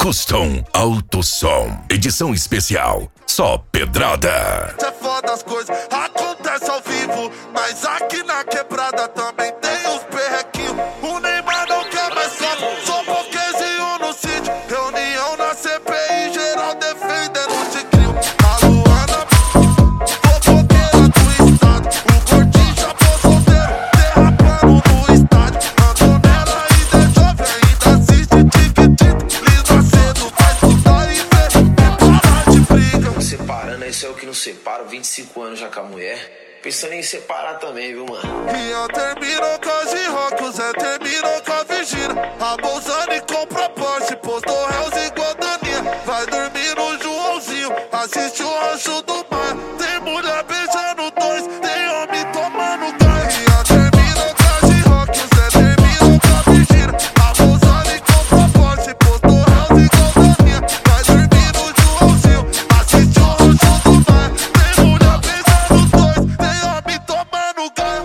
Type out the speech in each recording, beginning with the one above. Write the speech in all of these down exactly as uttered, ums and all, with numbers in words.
Custom Alto Som. Edição especial. Só pedrada. É foda, as coisas acontecem ao vivo, mas aqui na quebrada também tem os perrequinhos. O Neymar não quer mais copo, só pouquezinho no sítio. Reunião na C P I, geral defendendo o tigrinho. A Luana, fofoqueira do estado. O gordinho chapou solteiro, derrapando no estádio. Antonella ainda é jovem, ainda assiste tic-tic. Lisa cedo vai estudar e ver, e parar de briga. Separando, isso é o que não separa. vinte e cinco anos já com a mulher. Pensando em separar também, viu, mano? Rian terminou com a G-Rock, o Zé terminou com a Virgínia. A Bolzani compra Porsche, postou réus igual Daninha. Vai dormir no Joãozinho, assiste o Rancho do Mar. Tem mulher beijando dois, tem homem tomando gás. Rian terminou com a G-Rock, o Zé terminou com a Virgínia. A Bolzani compra Porsche, postou réus igual Daninha. Vai dormir no Joãozinho, assiste o Rancho do Mar. Tem mulher beijando dois, tem homem tomando gás.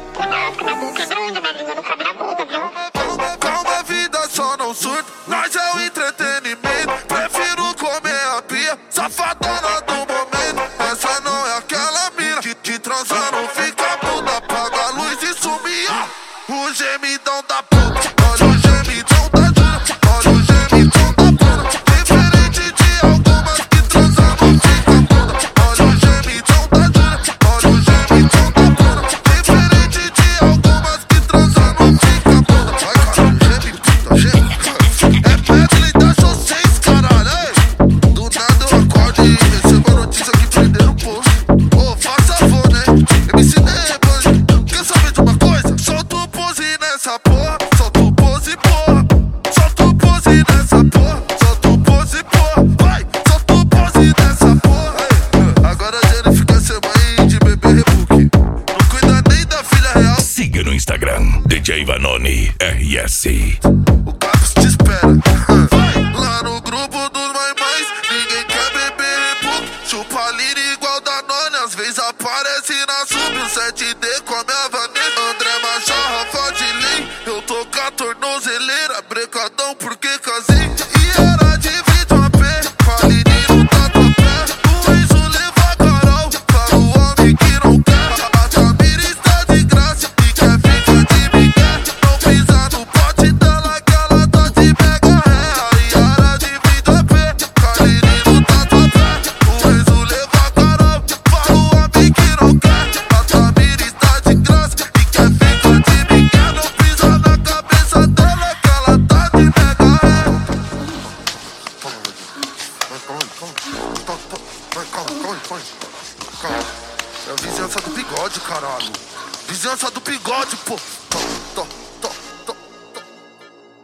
Calma, vida só não surta, nós é o entretenimento. Prefiro comer a pia, safadona do momento. Essa não é aquela mina que, que transar não fica muda. Apaga a luz e sumia o gemidão da puta. Olha o gemidão da Juna, olha o gemidão da Bruna. Diferente de algumas que transar não fica muda. Olha o gemidão da Juna, olha o gemidão da Bruna. Diferente de algumas que transar não fica muda. Vai, cara, gemidão, gemidão. É medley da show seis, caralho, ei. Do nada eu acordo e recebo a notícia que prenderam o posto. Ô, faça favor, né? M C Neband, quer saber de uma coisa? Solta o pose nessa porra, solta o pose, porra. Solta o pose nessa porra, solta o pose, porra. Vai, solta o pose nessa porra. Ei, agora a gente fica sem mãe de bebê rebook. Não cuida nem da filha real. Siga no Instagram, D J Vanoni R S. O Caps te espera. Vai lá no grupo dos mães, ninguém quer beber rebook. Chupa lira igual Danone, às vezes aparece na sub. O sete D com a minha Vanessa, André Machado, Rafa de Lei. Eu tô com a tornozeleira, brecadão porque casei. E era de vídeo a pé, Faline no tatuapé. O Enzo leva a Carol, para o homem que não quer. A Tamira está de graça e quer ficar de migué. Não pisa no pote dela que ela tá de mega ré. Aí era de vídeo a pé, Faline no tatuapé. O Enzo leva a Carol, para o homem que não quer. A Tamira está de graça e quer ficar de migué. Não pisa na cabeça dela que ela tá de mega ré. É a vizinhança do bigode, caralho. Vizinhança do bigode, pô.